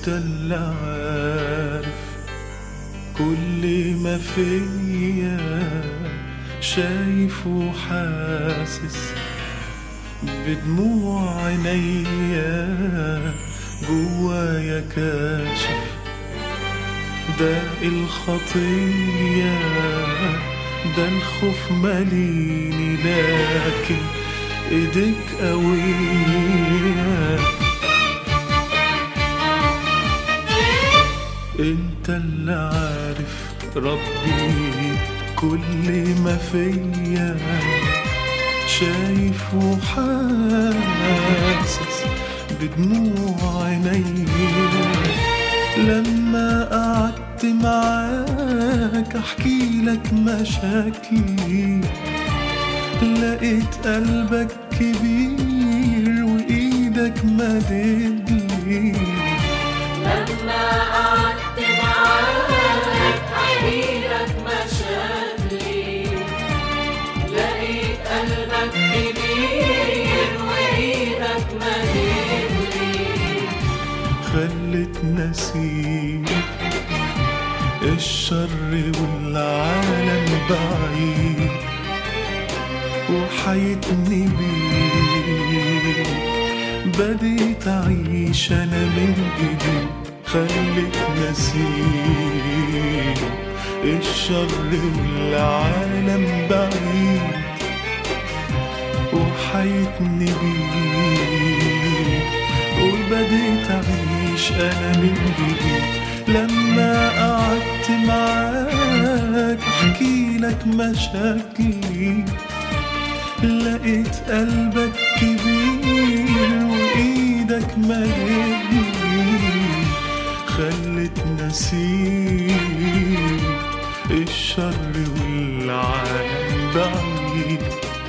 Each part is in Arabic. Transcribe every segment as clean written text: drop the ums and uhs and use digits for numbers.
انت اللي عارف كل ما فيا، شايف وحاسس بدموع عينيا، جوايا كاشف داء الخطية، ده الخوف ماليني لكن ايديك قوية. انت اللي عارف ربي كل ما فيا، شايف وحاسس بدموع عينيا. لما قعدت معاك احكي لك مشاكلي، لقيت قلبك كبير وايدك مددلي. لما قعدت معاك احكي لك مشاكلي، لقيت قلبك كبير وايدك مددلي. خلتني اسيب الشر والعالم بعيد، وحيتني بيك بديت أعيش أنا من جديد. خلتني أسيب الشر والعالم بعيد، وحيتني بيك وبديت أعيش أنا من جديد. لما قعدت معاك أحكي لك مشاكلي، لقيت قلبك كبير وايدك مددلي. خلتني اسيب الشر والعالم بعيد،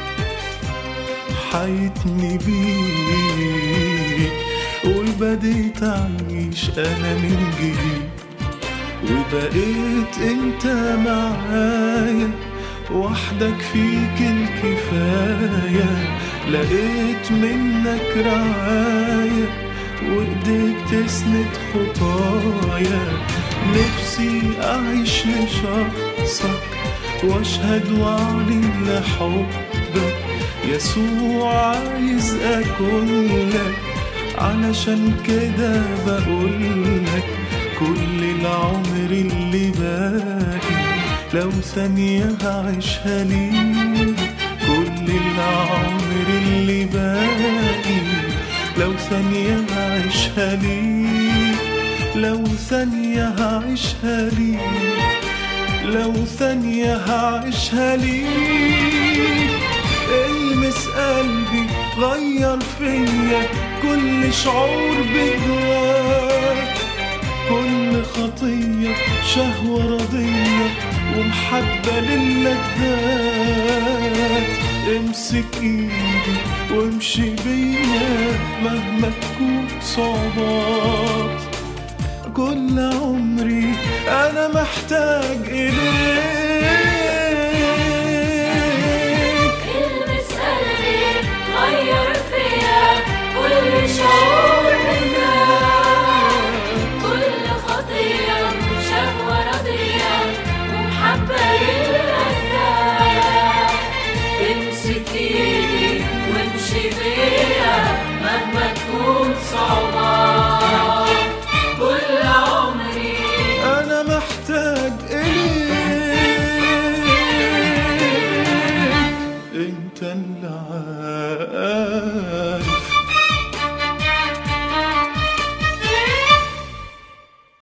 حيتني بيك وبديت اعيش انا من جديد. وبقيت انت معايا وحدك فيك الكفاية، لقيت منك رعاية وايديك تسند خطايا. نفسي اعيش لشخصك واشهد واعلن لحبك، يسوع عايز اكون لك، علشان كده بقولك كل العمر اللي باقي لو ثانية هعيشها ليك. كل العمر اللي باقي لو ثانية هعيشها ليك، لو ثانية هعيشها ليك، لو ثانية هعيشها ليك. المس قلبي غير فيا كل شعور بذات، كل خطية شهوة رضية ومحبة للذات. امسك ايدي وامشي بيا مهما تكون صعوبات. كل عمري انا محتاج